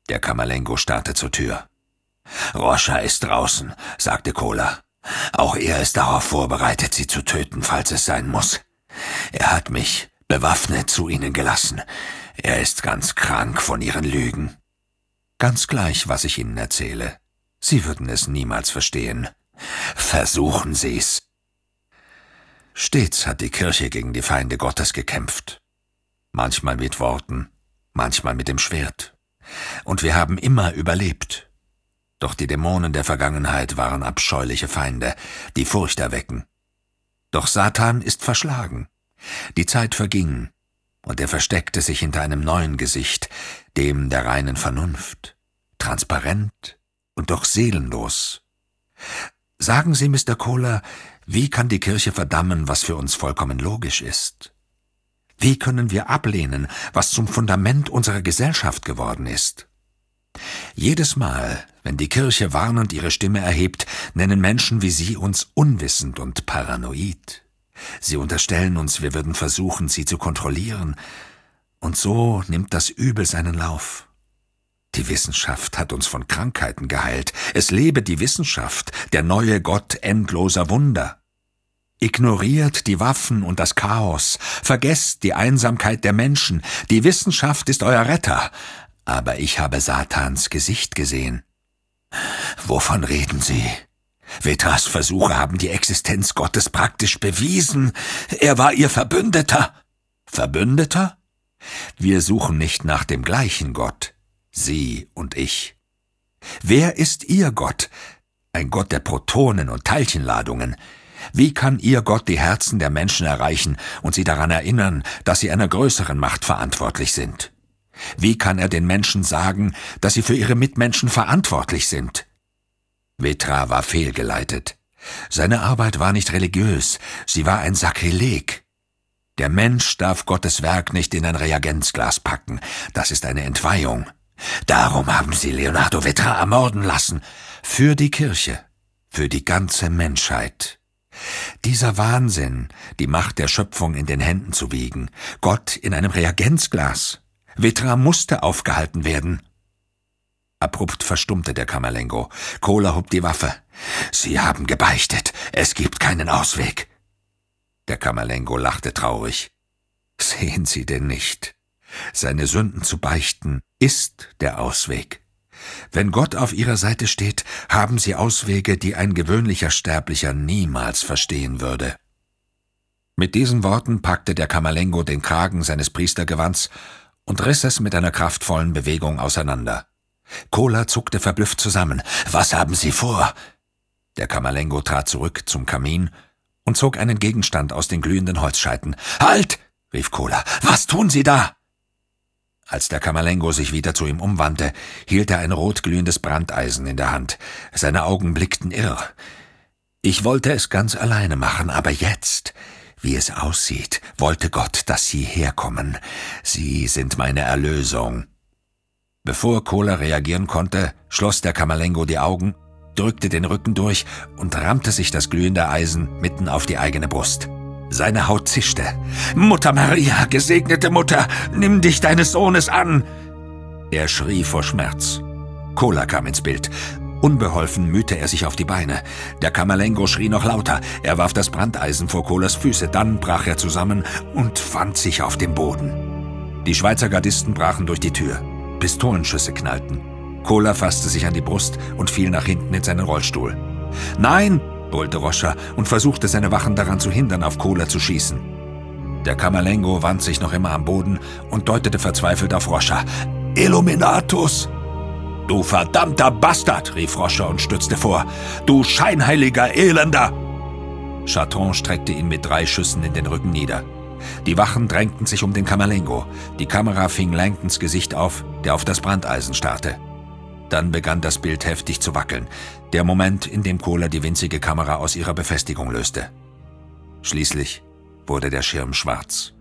Der Camerlengo starrte zur Tür. »Rocha ist draußen«, sagte Kola. »Auch er ist darauf vorbereitet, sie zu töten, falls es sein muss. Er hat mich bewaffnet zu ihnen gelassen. Er ist ganz krank von ihren Lügen.« »Ganz gleich, was ich Ihnen erzähle. Sie würden es niemals verstehen. Versuchen Sie's.« Stets hat die Kirche gegen die Feinde Gottes gekämpft. Manchmal mit Worten, manchmal mit dem Schwert. Und wir haben immer überlebt. Doch die Dämonen der Vergangenheit waren abscheuliche Feinde, die Furcht erwecken. Doch Satan ist verschlagen. Die Zeit verging, und er versteckte sich hinter einem neuen Gesicht, dem der reinen Vernunft, transparent und doch seelenlos. Sagen Sie, Mr. Kola, wie kann die Kirche verdammen, was für uns vollkommen logisch ist? Wie können wir ablehnen, was zum Fundament unserer Gesellschaft geworden ist? Jedes Mal, wenn die Kirche warnend ihre Stimme erhebt, nennen Menschen wie Sie uns unwissend und paranoid. Sie unterstellen uns, wir würden versuchen, sie zu kontrollieren. Und so nimmt das Übel seinen Lauf. Die Wissenschaft hat uns von Krankheiten geheilt. Es lebe die Wissenschaft, der neue Gott endloser Wunder. Ignoriert die Waffen und das Chaos, vergesst die Einsamkeit der Menschen. Die Wissenschaft ist euer Retter. Aber ich habe Satans Gesicht gesehen. Wovon reden Sie? Vetras Versuche haben die Existenz Gottes praktisch bewiesen. Er war ihr Verbündeter. Verbündeter? Wir suchen nicht nach dem gleichen Gott, Sie und ich. Wer ist Ihr Gott? Ein Gott der Protonen und Teilchenladungen. Wie kann Ihr Gott die Herzen der Menschen erreichen und sie daran erinnern, dass sie einer größeren Macht verantwortlich sind? Wie kann er den Menschen sagen, dass sie für ihre Mitmenschen verantwortlich sind? Vetra war fehlgeleitet. Seine Arbeit war nicht religiös, sie war ein Sakrileg. Der Mensch darf Gottes Werk nicht in ein Reagenzglas packen, das ist eine Entweihung. Darum haben sie Leonardo Vetra ermorden lassen. Für die Kirche, für die ganze Menschheit. Dieser Wahnsinn, die Macht der Schöpfung in den Händen zu wiegen, Gott in einem Reagenzglas. Vetra musste aufgehalten werden. Abrupt verstummte der Camerlengo. Kola hob die Waffe. »Sie haben gebeichtet. Es gibt keinen Ausweg.« Der Camerlengo lachte traurig. »Sehen Sie denn nicht? Seine Sünden zu beichten ist der Ausweg. Wenn Gott auf Ihrer Seite steht, haben Sie Auswege, die ein gewöhnlicher Sterblicher niemals verstehen würde.« Mit diesen Worten packte der Camerlengo den Kragen seines Priestergewands und riss es mit einer kraftvollen Bewegung auseinander. Kola zuckte verblüfft zusammen. »Was haben Sie vor?« Der Camerlengo trat zurück zum Kamin und zog einen Gegenstand aus den glühenden Holzscheiten. »Halt!« rief Kola. »Was tun Sie da?« Als der Camerlengo sich wieder zu ihm umwandte, hielt er ein rotglühendes Brandeisen in der Hand. Seine Augen blickten irr. »Ich wollte es ganz alleine machen, aber jetzt, wie es aussieht, wollte Gott, dass Sie herkommen. Sie sind meine Erlösung.« Bevor Kola reagieren konnte, schloss der Camerlengo die Augen, drückte den Rücken durch und rammte sich das glühende Eisen mitten auf die eigene Brust. Seine Haut zischte. »Mutter Maria, gesegnete Mutter, nimm dich deines Sohnes an!« Er schrie vor Schmerz. Kola kam ins Bild. Unbeholfen mühte er sich auf die Beine. Der Camerlengo schrie noch lauter. Er warf das Brandeisen vor Kolas Füße. Dann brach er zusammen und fand sich auf dem Boden. Die Schweizer Gardisten brachen durch die Tür. Pistolenschüsse knallten. Kola fasste sich an die Brust und fiel nach hinten in seinen Rollstuhl. »Nein!« brüllte Rocha und versuchte seine Wachen daran zu hindern, auf Kola zu schießen. Der Camerlengo wand sich noch immer am Boden und deutete verzweifelt auf Rocha. »Illuminatus!« »Du verdammter Bastard!« rief Rocha und stürzte vor. »Du scheinheiliger Elender!« Charton streckte ihn mit 3 Schüssen in den Rücken nieder. Die Wachen drängten sich um den Camerlengo. Die Kamera fing Langtons Gesicht auf, der auf das Brandeisen starrte. Dann begann das Bild heftig zu wackeln. Der Moment, in dem Kola die winzige Kamera aus ihrer Befestigung löste. Schließlich wurde der Schirm schwarz.